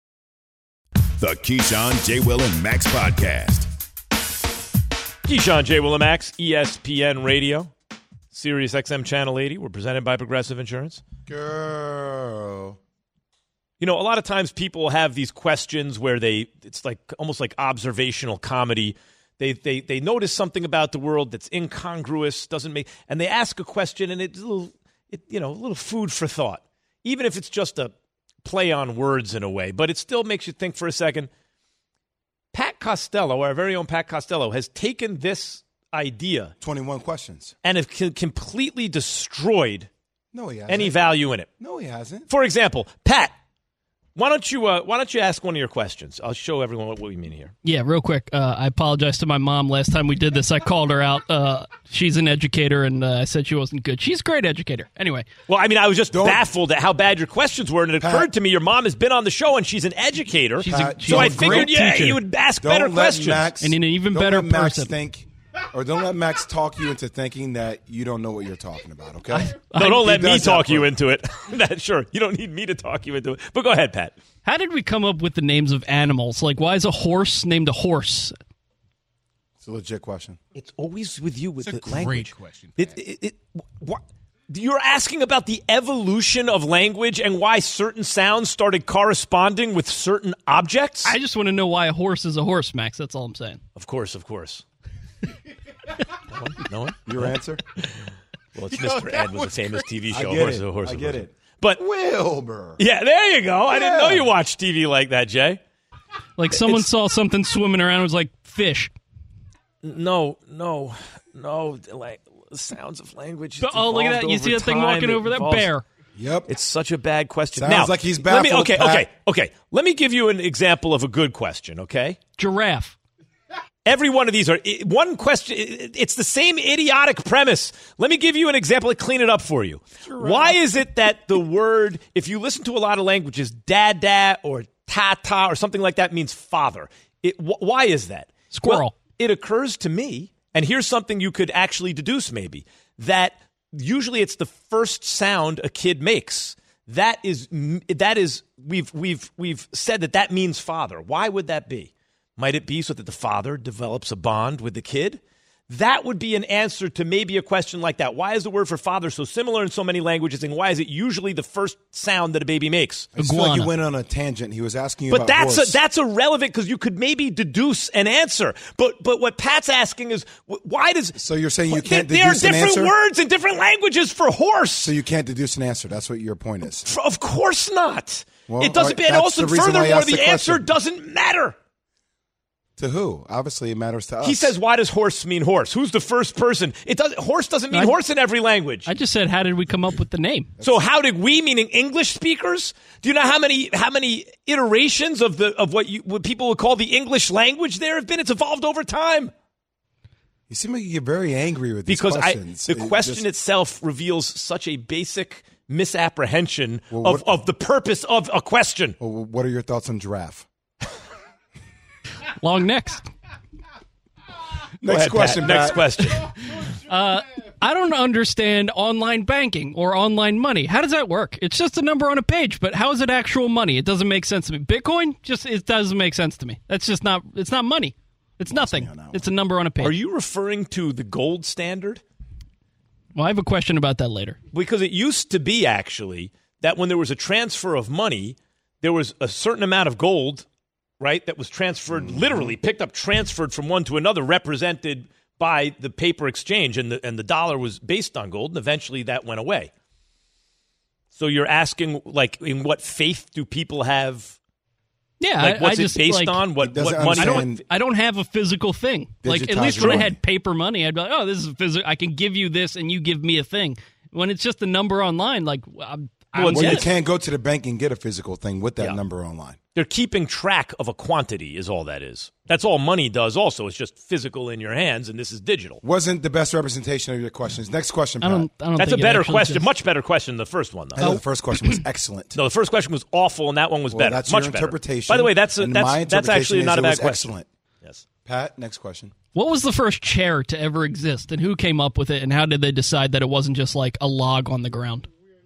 Speaker 1: The Keyshawn, J. Will, and Max podcast.
Speaker 2: Keyshawn, J. Will, and Max, E S P N Radio. Sirius X M Channel eighty. We're presented by Progressive Insurance.
Speaker 3: Girl.
Speaker 2: You know, a lot of times people have these questions where they, it's like almost like observational comedy. They they they notice something about the world that's incongruous, doesn't make, and they ask a question, and it's a little, it, you know, a little food for thought, even if it's just a play on words in a way, but it still makes you think for a second. Pat Costello, our very own Pat Costello, has taken this idea,
Speaker 3: twenty-one questions,
Speaker 2: and have c- completely destroyed
Speaker 3: no, he hasn't.
Speaker 2: any value in it.
Speaker 3: No, he hasn't.
Speaker 2: For example, Pat, why don't you uh, why don't you ask one of your questions? I'll show everyone what, what we mean here.
Speaker 10: Yeah, real quick. Uh, I apologize to my mom. Last time we did this, I called her out. Uh, she's an educator, and uh, I said she wasn't good. She's a great educator. Anyway.
Speaker 2: Well, I mean, I was just
Speaker 3: Don't,
Speaker 2: baffled at how bad your questions were, and it
Speaker 3: Pat,
Speaker 2: occurred to me your mom has been on the show, and she's an educator.
Speaker 10: She's a, she's
Speaker 2: so
Speaker 10: a
Speaker 2: I figured, yeah,
Speaker 10: teacher.
Speaker 2: you would ask
Speaker 3: don't
Speaker 2: better
Speaker 3: let
Speaker 2: questions.
Speaker 3: Max,
Speaker 10: and an even
Speaker 3: don't
Speaker 10: better
Speaker 3: let Max
Speaker 10: person.
Speaker 3: think, or don't let Max talk you into thinking that you don't know what you're talking about, okay?
Speaker 2: No, don't let
Speaker 3: He
Speaker 2: me
Speaker 3: does
Speaker 2: talk
Speaker 3: that
Speaker 2: you
Speaker 3: for-
Speaker 2: into it. That, sure, you don't need me to talk you into it. But go ahead, Pat.
Speaker 10: How did we come up with the names of animals? Like, why is a horse named a horse?
Speaker 3: It's a legit question.
Speaker 2: It's always with you with
Speaker 11: It's a
Speaker 2: the
Speaker 11: great
Speaker 2: language.
Speaker 11: question,
Speaker 2: It, it, it, what? You're asking about the evolution of language and why certain sounds started corresponding with certain objects?
Speaker 10: I just want to know why a horse is a horse, Max. That's all I'm saying.
Speaker 2: Of course, of course. No one? No one?
Speaker 3: Your answer?
Speaker 2: Well, it's
Speaker 3: Yo,
Speaker 2: Mister
Speaker 3: that
Speaker 2: Ed was a
Speaker 3: was
Speaker 2: famous
Speaker 3: great.
Speaker 2: T V
Speaker 3: I
Speaker 2: show.
Speaker 3: get
Speaker 2: Horse
Speaker 3: it.
Speaker 2: is a horse.
Speaker 3: I
Speaker 2: is a
Speaker 3: get
Speaker 2: horse.
Speaker 3: it.
Speaker 2: But
Speaker 3: Wilbur.
Speaker 2: yeah, there you go. I didn't know
Speaker 3: Yeah.
Speaker 2: you watched T V like that, Jay.
Speaker 10: Like someone
Speaker 2: It's-
Speaker 10: saw something swimming around and was like, fish.
Speaker 2: No, no, no. Like sounds of language. It's
Speaker 10: Oh, look at that.
Speaker 2: evolved
Speaker 10: You see
Speaker 2: over
Speaker 10: that thing
Speaker 2: time.
Speaker 10: walking
Speaker 2: It
Speaker 10: over there?
Speaker 2: evolves.
Speaker 10: Bear.
Speaker 3: Yep.
Speaker 2: It's such a bad question.
Speaker 3: Sounds
Speaker 2: now,
Speaker 3: like he's
Speaker 2: let me,
Speaker 3: baffled,
Speaker 2: okay,
Speaker 3: Pat.
Speaker 2: okay, okay. Let me give you an example of a good question, okay?
Speaker 10: Giraffe.
Speaker 2: Every one of these are i- one question. i- It's the same idiotic premise. Let me give you an example to clean it up for you. Why is it that the word, if you listen to a lot of languages, dada or tata or something like that means father? It, wh- why is that?
Speaker 10: Squirrel.
Speaker 2: Well, it occurs to me, and here's something you could actually deduce maybe, that usually it's the first sound a kid makes. That is, that is, we've, we've, we've said that that means father. Why would that be? Might it be so that the father develops a bond with the kid? That would be an answer to maybe a question like that. Why is the word for father so similar in so many languages, and why is it usually the first sound that a baby makes?
Speaker 3: I just feel like
Speaker 10: Iguana.
Speaker 3: you went on a tangent. He was asking you
Speaker 2: But
Speaker 3: about
Speaker 2: that's
Speaker 3: horse.
Speaker 2: a, that's irrelevant because you could maybe deduce an answer. But but what Pat's asking is wh- why does
Speaker 3: So you're saying you
Speaker 2: There-
Speaker 3: can't
Speaker 2: there are
Speaker 3: deduce an
Speaker 2: different
Speaker 3: answer?
Speaker 2: words in different languages for horse.
Speaker 3: So you can't deduce an answer. That's what your point is.
Speaker 2: F- Of course not.
Speaker 3: Well,
Speaker 2: it doesn't.
Speaker 3: all right,
Speaker 2: And
Speaker 3: that's
Speaker 2: also,
Speaker 3: the reason why I
Speaker 2: furthermore,
Speaker 3: asked
Speaker 2: the,
Speaker 3: the
Speaker 2: answer
Speaker 3: question.
Speaker 2: doesn't matter.
Speaker 3: To who? Obviously, it matters to us.
Speaker 2: He says, "Why does horse mean horse? Who's the first person? It does. Horse doesn't mean
Speaker 10: I-
Speaker 2: horse in every language.
Speaker 10: I just said, how did we come up with the name?
Speaker 2: So how did we, meaning English speakers? Do you know how many how many iterations of the of what you what people would call the English language there have been? It's evolved over time.
Speaker 3: You seem like you get very angry with these
Speaker 2: Because I,
Speaker 3: questions.
Speaker 2: the
Speaker 3: It
Speaker 2: question
Speaker 3: just-
Speaker 2: itself reveals such a basic misapprehension
Speaker 3: Well,
Speaker 2: of,
Speaker 3: what-
Speaker 2: of the purpose of a question.
Speaker 3: Well, what are your thoughts on giraffe?
Speaker 10: Long necks.
Speaker 2: Go
Speaker 3: Next
Speaker 2: ahead,
Speaker 3: question,
Speaker 2: Pat. Next
Speaker 3: Pat.
Speaker 2: question.
Speaker 10: Uh, I don't understand online banking or online money. How does that work? It's just a number on a page, but how is it actual money? It doesn't make sense to me. Bitcoin just it doesn't make sense to me. That's just not. It's not money. It's nothing. It's a number on a page.
Speaker 2: Are you referring to the gold standard?
Speaker 10: Well, I have a question about that later.
Speaker 2: Because it used to be actually that when there was a transfer of money, there was a certain amount of gold, right, that was transferred, literally picked up, transferred from one to another, represented by the paper exchange, and the and the dollar was based on gold, and eventually that went away. So you're asking, like, in what faith do people have?
Speaker 10: Yeah,
Speaker 2: like,
Speaker 10: I-
Speaker 2: what's
Speaker 10: I
Speaker 2: it
Speaker 10: just,
Speaker 2: based
Speaker 10: like-
Speaker 2: on? What
Speaker 3: He
Speaker 2: what
Speaker 3: doesn't
Speaker 2: money?
Speaker 10: I
Speaker 3: understand-
Speaker 10: don't. I don't have a physical thing. Like at
Speaker 3: Digitized
Speaker 10: least when I
Speaker 3: money.
Speaker 10: had paper money, I'd be like, "Oh, this is a physical. I can give you this, and you give me a thing." When it's just a number online, like I'm, I
Speaker 2: Well,
Speaker 10: don't
Speaker 3: Well,
Speaker 10: get
Speaker 3: you
Speaker 10: it.
Speaker 3: can't go to the bank and get a physical thing with that
Speaker 2: Yeah.
Speaker 3: number online.
Speaker 2: They're keeping track of a quantity is all that is. That's all money does also. It's just physical in your hands, and this is digital.
Speaker 3: Wasn't the best representation of your questions. Next question, Pat.
Speaker 10: I don't, I don't
Speaker 2: That's a
Speaker 10: think
Speaker 2: better
Speaker 10: it
Speaker 2: question,
Speaker 10: just...
Speaker 2: much better question than the first one, though.
Speaker 3: I know the first question was excellent.
Speaker 2: No, the first question was awful, and that one was
Speaker 3: well,
Speaker 2: better.
Speaker 3: That's
Speaker 2: much
Speaker 3: your
Speaker 2: better.
Speaker 3: interpretation.
Speaker 2: By the way, that's a,
Speaker 3: and
Speaker 2: that's
Speaker 3: my
Speaker 2: that's actually
Speaker 3: interpretation
Speaker 2: not a
Speaker 3: is it
Speaker 2: bad
Speaker 3: was
Speaker 2: question.
Speaker 3: Excellent.
Speaker 2: Yes.
Speaker 3: Pat, next question.
Speaker 10: What was the first chair to ever exist, and who came up with it, and how did they decide that it wasn't just like a log on the ground?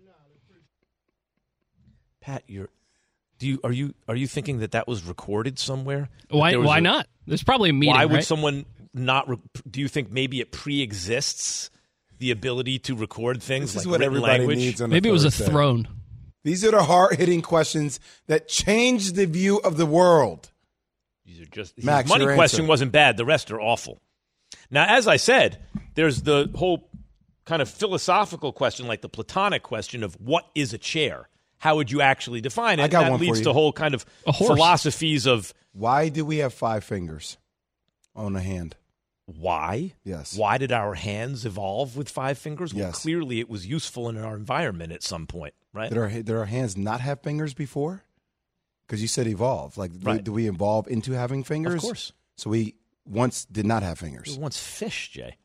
Speaker 2: Pat, you're do you are you are you thinking that that was recorded somewhere?
Speaker 10: Why
Speaker 2: was
Speaker 10: why
Speaker 2: a,
Speaker 10: not? There's probably a meeting.
Speaker 2: Why would
Speaker 10: right?
Speaker 2: someone not? Re- do you think maybe it pre-exists the ability to record things?
Speaker 3: This is
Speaker 2: like
Speaker 3: what
Speaker 2: written
Speaker 3: everybody
Speaker 2: language?
Speaker 3: needs on a
Speaker 10: Maybe it was a
Speaker 3: Thursday.
Speaker 10: throne.
Speaker 3: These are the hard-hitting questions that change the view of the world.
Speaker 2: These are just
Speaker 3: Max,
Speaker 2: his money
Speaker 3: your
Speaker 2: question
Speaker 3: answer.
Speaker 2: wasn't bad. The rest are awful. Now, as I said, there's the whole kind of philosophical question, like the Platonic question of what is a chair? How would you actually define it?
Speaker 3: I got
Speaker 2: that
Speaker 3: one for
Speaker 2: leads
Speaker 3: you.
Speaker 2: to whole kind of
Speaker 10: A horse.
Speaker 2: philosophies of
Speaker 3: Why do we have five fingers on a hand?
Speaker 2: why.
Speaker 3: Yes.
Speaker 2: Why did our hands evolve with five fingers? Well,
Speaker 3: Yes.
Speaker 2: clearly it was useful in our environment at some point, right?
Speaker 3: Did our, did our hands not have fingers before? Because you said evolve. Like,
Speaker 2: Right.
Speaker 3: do, do we evolve into having fingers?
Speaker 2: Of course.
Speaker 3: So we once did not have
Speaker 2: We
Speaker 3: fingers.
Speaker 2: were once fish, Jay.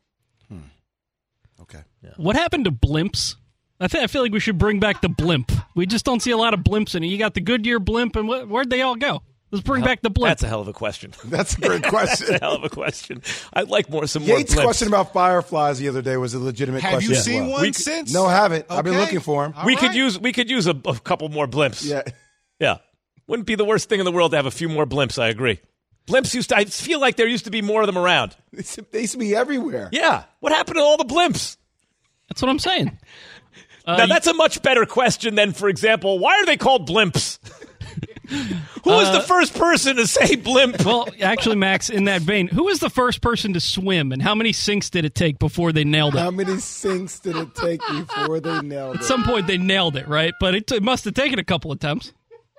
Speaker 3: Okay.
Speaker 10: What happened to blimps? I, th- I feel like we should bring back the blimp. We just don't see a lot of blimps in it. You got the Goodyear blimp, and wh- where'd they all go? Let's bring back the blimp.
Speaker 2: That's a hell of a question.
Speaker 3: That's a great question.
Speaker 2: That's a hell of a question. I'd like more some more
Speaker 3: Yates'
Speaker 2: blimps.
Speaker 3: question about fireflies the other day was a legitimate
Speaker 11: Have
Speaker 3: question.
Speaker 11: you
Speaker 3: as
Speaker 11: seen
Speaker 3: well.
Speaker 11: one
Speaker 2: We-
Speaker 11: since?
Speaker 3: No, I haven't. I've been
Speaker 11: Okay.
Speaker 3: looking for them.
Speaker 11: All
Speaker 2: we could
Speaker 11: right.
Speaker 2: use we could use a, a couple more blimps.
Speaker 3: Yeah.
Speaker 2: Yeah. Wouldn't be the worst thing in the world to have a few more blimps, I agree. Blimps used to, I feel like there used to be more of them around.
Speaker 3: They used to be everywhere.
Speaker 2: Yeah. What happened to all the blimps?
Speaker 10: That's what I'm saying. Uh,
Speaker 2: now, that's a much better question than, for example, why are they called blimps? Who was
Speaker 10: Uh,
Speaker 2: the first person to say blimp?
Speaker 10: Well, actually, Max, in that vein, who was the first person to swim, and how many sinks did it take before they nailed it?
Speaker 3: How many sinks did it take before they nailed
Speaker 10: At
Speaker 3: it?
Speaker 10: some point, they nailed it, right? But it, it must have taken a couple attempts.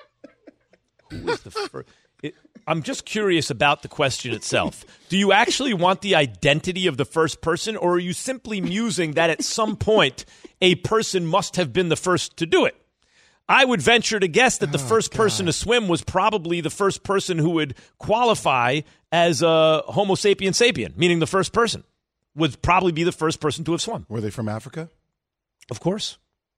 Speaker 2: Who was the first? It, I'm just curious about the question itself. Do you actually want the identity of the first person, or are you simply musing that at some point a person must have been the first to do it? I would venture to guess that the
Speaker 3: Oh,
Speaker 2: first person to swim was probably the first person who would qualify as a Homo sapien sapien, meaning the first person would probably be the first person to have swum.
Speaker 3: Were they from Africa?
Speaker 2: Of course.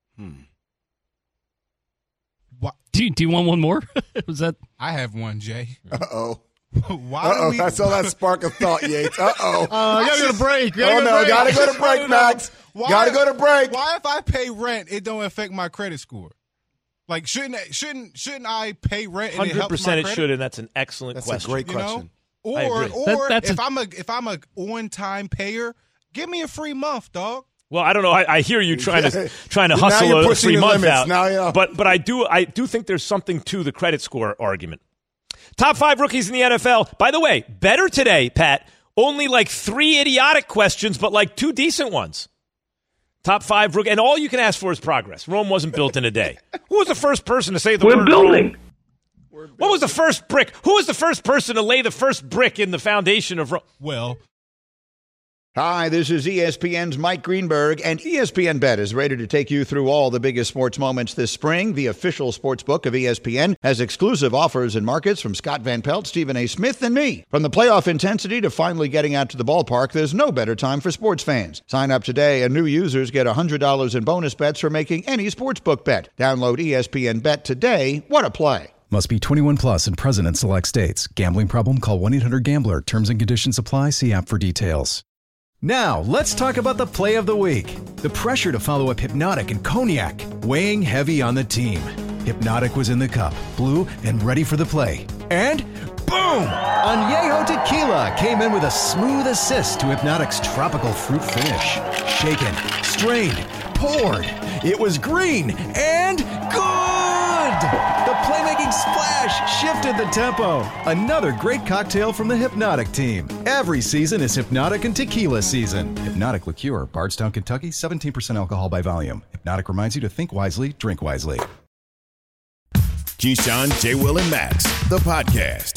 Speaker 10: Do you, do you want one more? Was that?
Speaker 11: I have one, Jay.
Speaker 3: Uh-oh.
Speaker 11: Why
Speaker 3: Uh-oh.
Speaker 11: do we?
Speaker 3: I saw that spark of thought, Yates. Uh-oh.
Speaker 4: Uh, I gotta go to break. Gotta
Speaker 3: Oh,
Speaker 4: go to
Speaker 3: no.
Speaker 4: break.
Speaker 3: Gotta go to break,
Speaker 11: No, no, no.
Speaker 3: Max.
Speaker 11: Why-
Speaker 3: Gotta go to break.
Speaker 11: Why, if I pay rent, it don't affect my credit score? Like, shouldn't shouldn't shouldn't I pay rent and it
Speaker 2: Hundred
Speaker 11: helps my
Speaker 2: percent, it
Speaker 11: credit?
Speaker 2: should, and that's an excellent
Speaker 3: That's
Speaker 2: question.
Speaker 3: a great
Speaker 11: You know?
Speaker 3: question.
Speaker 11: Or
Speaker 2: I agree.
Speaker 11: or
Speaker 10: That- that's
Speaker 11: if
Speaker 10: a-
Speaker 11: I'm a if I'm a on time payer, give me a free month, dog.
Speaker 2: Well, I don't know. I, I hear you trying to trying to
Speaker 3: Now
Speaker 2: hustle
Speaker 3: you're
Speaker 2: a
Speaker 3: pushing
Speaker 2: free
Speaker 3: the
Speaker 2: month
Speaker 3: limits.
Speaker 2: out.
Speaker 3: Now, yeah.
Speaker 2: But but I do I do think there's something to the credit score argument. Top five rookies in the N F L. By the way, better today, Pat. Only like three idiotic questions, but like two decent ones. Top five rookie, and all you can ask for is progress. Rome wasn't built in a day. Who was the first person to say the
Speaker 12: We're
Speaker 2: word
Speaker 12: building.
Speaker 2: Rome? What was the first brick? Who was the first person to lay the first brick in the foundation of Rome?
Speaker 11: Well,
Speaker 5: Hi, this is E S P N's Mike Greenberg, and E S P N Bet is ready to take you through all the biggest sports moments this spring. The official sports book of E S P N has exclusive offers and markets from Scott Van Pelt, Stephen A. Smith, and me. From the playoff intensity to finally getting out to the ballpark, there's no better time for sports fans. Sign up today, and new users get one hundred dollars in bonus bets for making any sportsbook bet. Download E S P N Bet today. What a play.
Speaker 6: Must be twenty-one plus and present in select states. Gambling problem? Call one eight hundred gambler. Terms and conditions apply. See app for details. Now, let's talk about the play of the week. The pressure to follow up Hypnotic and Cognac, weighing heavy on the team. Hypnotic was in the cup, blue, and ready for the play. And boom! Añejo Tequila came in with a smooth assist to Hypnotic's tropical fruit finish. Shaken, strained, poured. It was green and good! The playmaking splash shifted the tempo. Another great cocktail from the Hypnotic team. Every season is Hypnotic and Tequila season. Hypnotic Liqueur, Bardstown, Kentucky, seventeen percent alcohol by volume. Hypnotic reminds you to think wisely, drink wisely.
Speaker 1: Keyshawn, J. Will, and Max, the podcast.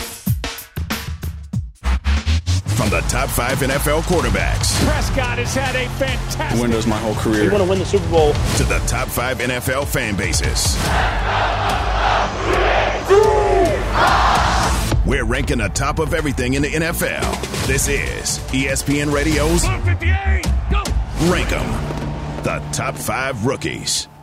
Speaker 1: From the top five N F L quarterbacks
Speaker 12: Prescott has had a fantastic
Speaker 13: Windows my whole career.
Speaker 12: You want to win the Super Bowl.
Speaker 1: to the top five N F L fan bases. We're ranking the top of everything in the N F L. This is E S P N Radio's Rank 'em, the top five rookies.
Speaker 2: E S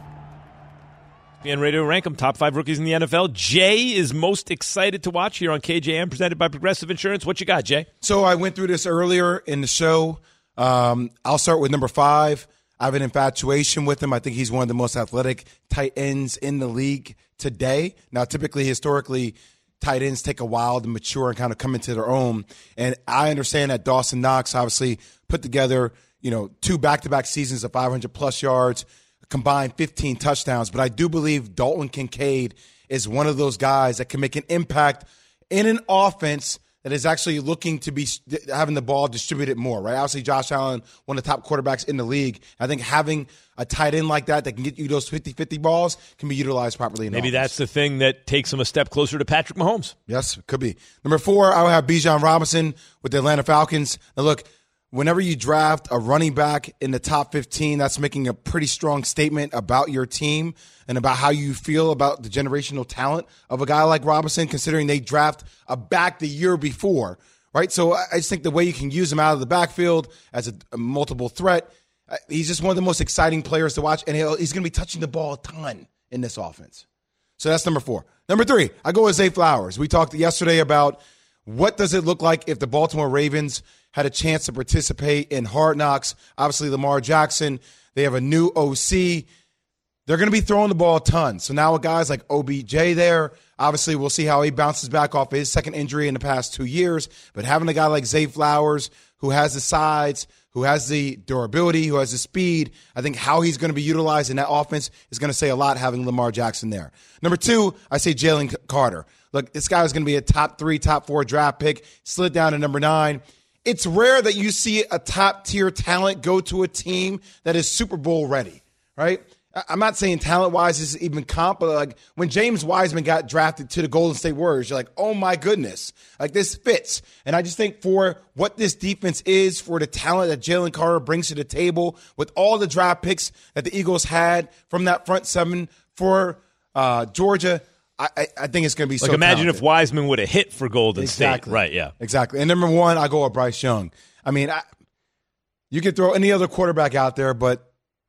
Speaker 2: P N Radio Rank 'em, top five rookies in the N F L. Jay is most excited to watch here on K J M, presented by Progressive Insurance. What you got, Jay?
Speaker 3: So I went through this earlier in the show. Um, I'll start with number five. I have an infatuation with him. I think he's one of the most athletic tight ends in the league today. Now, typically, historically, tight ends take a while to mature and kind of come into their own. And I understand that Dawson Knox obviously put together, you know, two back-to-back seasons of five hundred plus yards, combined fifteen touchdowns. But I do believe Dalton Kincaid is one of those guys that can make an impact in an offense that is actually looking to be having the ball distributed more, right? Obviously, Josh Allen, one of the top quarterbacks in the league. I think having a tight end like that that can get you those fifty-fifty balls can be utilized properly. In
Speaker 2: Maybe
Speaker 3: offense.
Speaker 2: That's the thing that takes him a step closer to Patrick Mahomes.
Speaker 3: Yes, it could be. Number four, I would have Bijan Robinson with the Atlanta Falcons. Now, look, whenever you draft a running back in the top fifteen, that's making a pretty strong statement about your team and about how you feel about the generational talent of a guy like Robinson, considering they draft a back the year before, right? So I just think the way you can use him out of the backfield as a, a multiple threat, uh, he's just one of the most exciting players to watch, and he'll, he's going to be touching the ball a ton in this offense. So that's number four. Number three, I go with Zay Flowers. We talked yesterday about what does it look like if the Baltimore Ravens had a chance to participate in Hard Knocks. Obviously, Lamar Jackson, they have a new O C. They're going to be throwing the ball a ton. So now with guys like O B J there, obviously we'll see how he bounces back off his second injury in the past two years. But having a guy like Zay Flowers who has the size, who has the durability, who has the speed, I think how he's going to be utilized in that offense is going to say a lot having Lamar Jackson there. Number two, I say Jalen Carter. Look, this guy is going to be a top three, top four draft pick, slid down to number nine. It's rare that you see a top-tier talent go to a team that is Super Bowl ready, right? I'm not saying talent-wise is even comp, but like when James Wiseman got drafted to the Golden State Warriors, you're like, oh my goodness, like this fits. And I just think for what this defense is, for the talent that Jalen Carter brings to the table, with all the draft picks that the Eagles had from that front seven for uh, Georgia, I, I, I think it's going to be
Speaker 2: like
Speaker 3: so
Speaker 2: imagine
Speaker 3: talented.
Speaker 2: if Wiseman would have hit for Golden
Speaker 3: Exactly.
Speaker 2: State. Right, yeah.
Speaker 3: Exactly. And number one, I go with Bryce Young. I mean, I, you could throw any other quarterback out there, but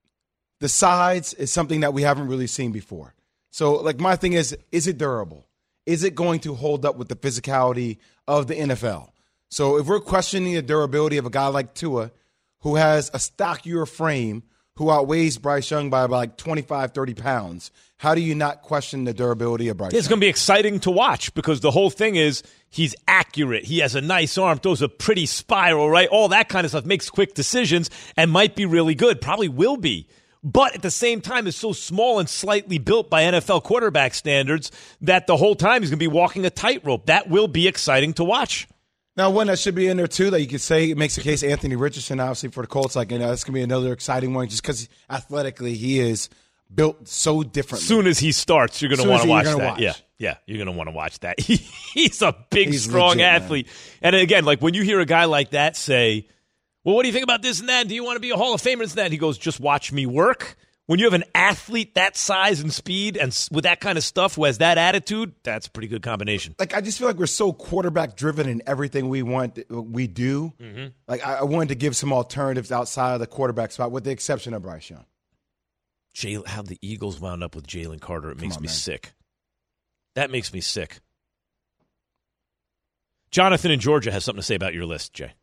Speaker 3: the size is something that we haven't really seen before. So, like, my thing is, is it durable? Is it going to hold up with the physicality of the N F L? So if we're questioning the durability of a guy like Tua, who has a stockier frame, who outweighs Bryce Young by about like twenty-five, thirty pounds, how do you not question the durability of Bryce
Speaker 2: It's
Speaker 3: Young?
Speaker 2: going to be exciting to watch because the whole thing is he's accurate. He has a nice arm, throws a pretty spiral, right? All that kind of stuff, makes quick decisions and might be really good, probably will be. But at the same time, is so small and slightly built by N F L quarterback standards that the whole time he's going to be walking a tightrope. That will be exciting to watch.
Speaker 3: Now, one that should be in there, too, that you could say it makes the case, Anthony Richardson, obviously, for the Colts. Like, you know, that's going to be another exciting one just because athletically he is built so differently.
Speaker 2: As soon as he starts, you're going to
Speaker 3: Soon
Speaker 2: want
Speaker 3: as
Speaker 2: to
Speaker 3: he-
Speaker 2: watch
Speaker 3: you're
Speaker 2: that.
Speaker 3: gonna watch.
Speaker 2: Yeah, yeah, you're going to want to watch that. He's a big,
Speaker 3: He's
Speaker 2: strong
Speaker 3: legit, man.
Speaker 2: athlete. And again, like when you hear a guy like that say, well, what do you think about this and that? Do you want to be a Hall of Famer and that? He goes, just watch me work. When you have an athlete that size and speed and s- with that kind of stuff who has that attitude, that's a pretty good combination.
Speaker 3: Like, I just feel like we're so quarterback driven in everything we want, we do.
Speaker 2: Mm-hmm.
Speaker 3: Like, I, I wanted to give some alternatives outside of the quarterback spot, with the exception of Bryce Young.
Speaker 2: Jay, how the Eagles wound up with Jalen Carter, it makes
Speaker 3: on,
Speaker 2: me
Speaker 3: man.
Speaker 2: sick. That makes me sick. Jonathan in Georgia has something to say about your list, Jay.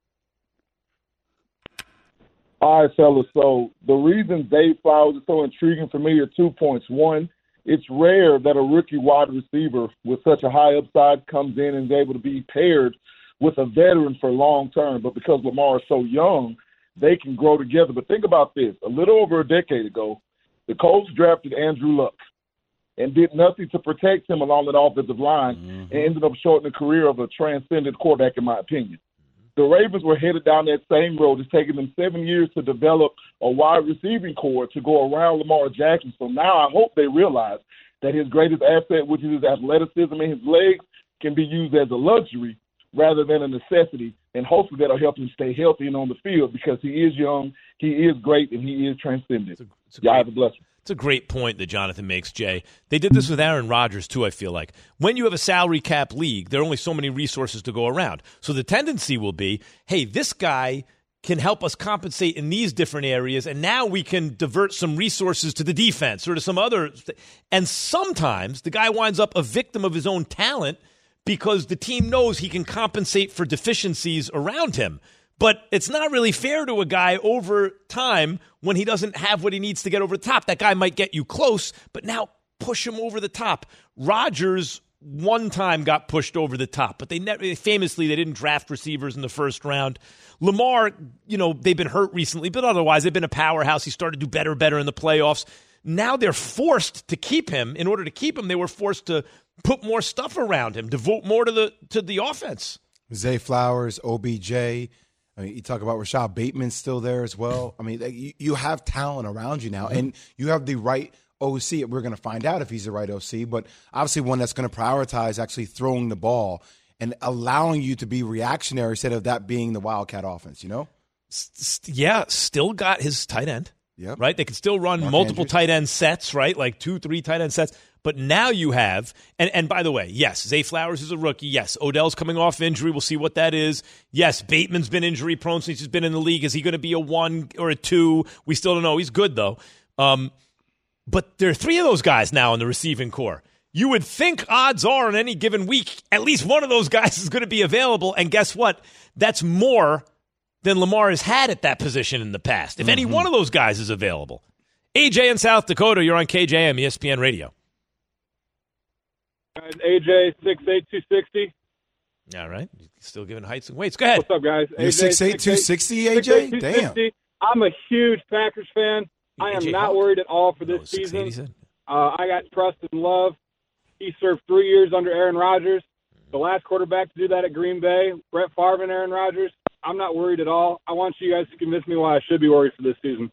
Speaker 13: All right, fellas. So the reason Zay Flowers is so intriguing for me are two points. One, it's rare that a rookie wide receiver with such a high upside comes in and is able to be paired with a veteran for long term. But because Lamar is so young, they can grow together. But think about this. A little over a decade ago, the Colts drafted Andrew Luck and did nothing to protect him along that offensive line mm-hmm. and ended up shortening the career of a transcendent quarterback, in my opinion. The Ravens were headed down that same road. It's taken them seven years to develop a wide receiving core to go around Lamar Jackson. So now I hope they realize that his greatest asset, which is his athleticism and his legs, can be used as a luxury rather than a necessity. and hopefully that'll help him stay healthy and on the field because he is young, he is great, and he is transcendent. It's a, it's a Y'all great, have a blessing.
Speaker 2: It's a great point that Jonathan makes, Jay. They did this with Aaron Rodgers, too, I feel like. When you have a salary cap league, there are only so many resources to go around. So the tendency will be, hey, this guy can help us compensate in these different areas, and now we can divert some resources to the defense or to some other. And sometimes the guy winds up a victim of his own talent because the team knows he can compensate for deficiencies around him. But it's not really fair to a guy over time when he doesn't have what he needs to get over the top. That guy might get you close, but now push him over the top. Rodgers one time got pushed over the top, but they never, famously they didn't draft receivers in the first round. Lamar, you know, they've been hurt recently, but otherwise they've been a powerhouse. He started to do better, better in the playoffs. Now they're forced to keep him. In order to keep him, they were forced to put more stuff around him, devote more to the to the offense.
Speaker 3: Zay Flowers, O B J. I mean, you talk about Rashad Bateman still there as well. I mean, you, you have talent around you now, and you have the right O C. We're going to find out if he's the right O C, but obviously one that's going to prioritize actually throwing the ball and allowing you to be reactionary instead of that being the Wildcat offense, you know?
Speaker 2: Yeah, still got his tight end,
Speaker 3: yep.
Speaker 2: right? They can still run Mark multiple Andrews. tight end sets, right? Like two, three tight end sets. But now you have, and, and by the way, yes, Zay Flowers is a rookie. Yes, Odell's coming off injury. We'll see what that is. Yes, Bateman's been injury prone since he's been in the league. Is he going to be a one or a two? We still don't know. He's good, though. Um, but there are three of those guys now in the receiving core. You would think odds are on any given week, at least one of those guys is going to be available. And guess what? That's more than Lamar has had at that position in the past. If mm-hmm. any one of those guys is available. A J in South Dakota, you're on K J M, E S P N Radio.
Speaker 14: A J, six eight, two sixty.
Speaker 2: All right. Still giving heights and weights. Go ahead.
Speaker 14: What's up, guys?
Speaker 3: You're six eight, two sixty, A J? Damn.
Speaker 14: I'm a huge Packers fan. I am not worried at all for this season. Uh, I got trust and love. He served three years under Aaron Rodgers. The last quarterback to do that at Green Bay, Brett Favre and Aaron Rodgers. I'm not worried at all. I want you guys to convince me why I should be worried for this season.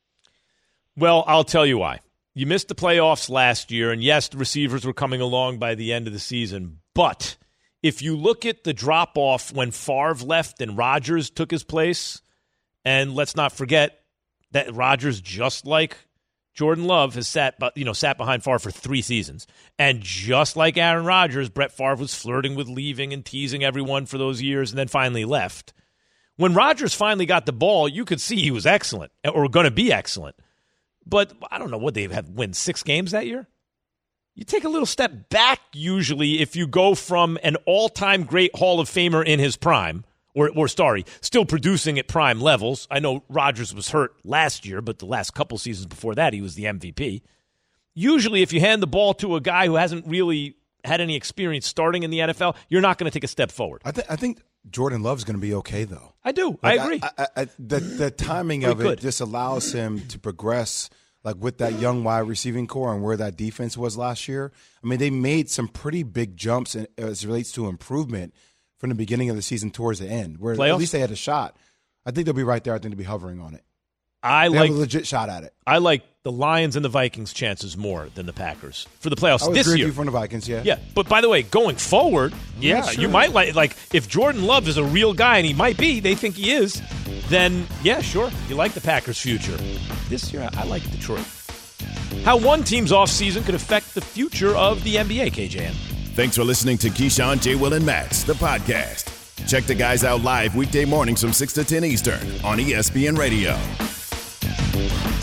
Speaker 2: Well, I'll tell you why. You missed the playoffs last year, and yes, the receivers were coming along by the end of the season. But if you look at the drop-off when Favre left and Rodgers took his place, and let's not forget that Rodgers, just like Jordan Love, has sat, you know, sat behind Favre for three seasons. And just like Aaron Rodgers, Brett Favre was flirting with leaving and teasing everyone for those years and then finally left. When Rodgers finally got the ball, you could see he was excellent or going to be excellent. But I don't know, what they have win six games that year? You take a little step back usually if you go from an all-time great Hall of Famer in his prime, or, or sorry, still producing at prime levels. I know Rodgers was hurt last year, but the last couple seasons before that, he was the M V P. Usually if you hand the ball to a guy who hasn't really had any experience starting in the N F L, you're not going to take a step forward.
Speaker 3: I, th- I think Jordan Love's going to be okay, though.
Speaker 2: I do.
Speaker 3: Like,
Speaker 2: I agree.
Speaker 3: I, I, I, the, the timing of it just allows him to progress like with that young wide receiving core and where that defense was last year. I mean, they made some pretty big jumps in, as it relates to improvement from the beginning of the season towards the end, where Playoffs? At least they had a shot. I think they'll be right there. I think they'll be hovering on it.
Speaker 2: I
Speaker 3: they
Speaker 2: like
Speaker 3: have a legit shot at it.
Speaker 2: I like the Lions and the Vikings' chances more than the Packers for the playoffs
Speaker 3: I would
Speaker 2: this
Speaker 3: agree
Speaker 2: year.
Speaker 3: With you from the Vikings, yeah.
Speaker 2: Yeah, but by the way, going forward, yeah, yeah sure. you might like like if Jordan Love is a real guy, and he might be, they think he is, then yeah, sure, you like the Packers' future. This year, I like Detroit. How one team's offseason could affect the future of the N B A, K J M.
Speaker 1: Thanks for listening to Keyshawn, J. Will, and Max, the podcast. Check the guys out live weekday mornings from six to ten Eastern on E S P N Radio.